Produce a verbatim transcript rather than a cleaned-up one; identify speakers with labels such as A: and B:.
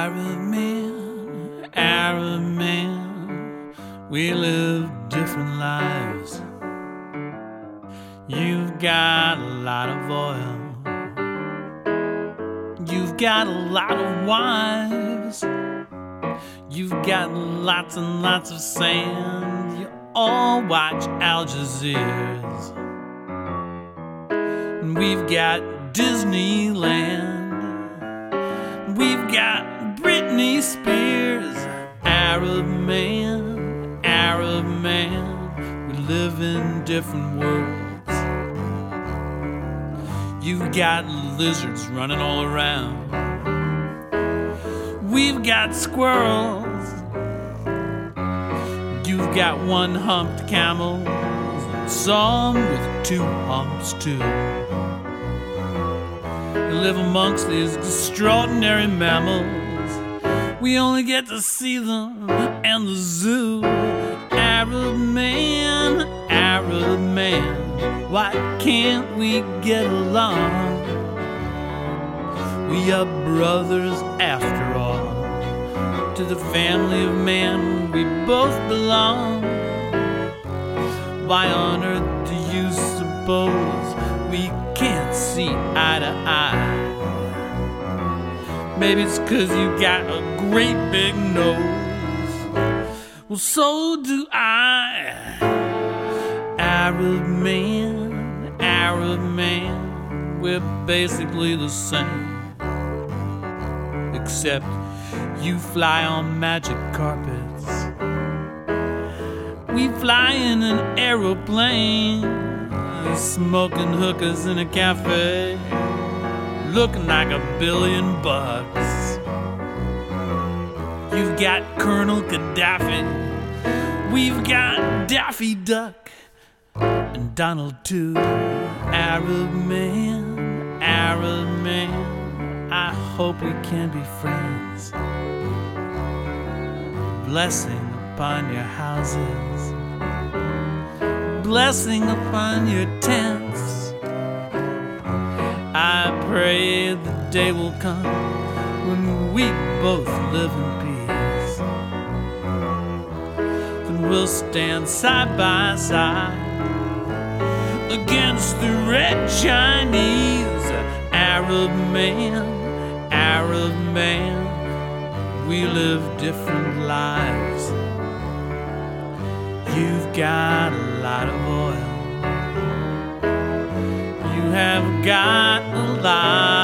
A: Arab man, Arab man, we live different lives. You've got a lot of oil, you've got a lot of wives, you've got lots and lots of sand. You all watch Al Jazeera's, and we've got Disneyland, we've got Britney Spears. Arab man, Arab man, we live in different worlds. You've got lizards running all around, we've got squirrels. You've got one-humped camels and some with two humps too. You live amongst these extraordinary mammals. We only get to see them in the zoo. Arab man, Arab man, why can't we get along? We are brothers after all. To the family of man we both belong. Why on earth do you suppose we can't see eye to eye? Maybe it's 'cause you got a great big nose. Well, so do I. Arab man, Arab man, we're basically the same, except you fly on magic carpets, we fly in an aeroplane, smoking hookahs in a cafe, looking like a billion bucks. You've got Colonel Gaddafi, we've got Daffy Duck, and Donald too. Arab man, Arab man, I hope we can be friends. Blessing upon your houses, blessing upon your tents. I pray the day will come when we both live in peace. Then we'll stand side by side against the red Chinese. Arab man, Arab man, we live different lives. You've got a lot of oil, you have got a lot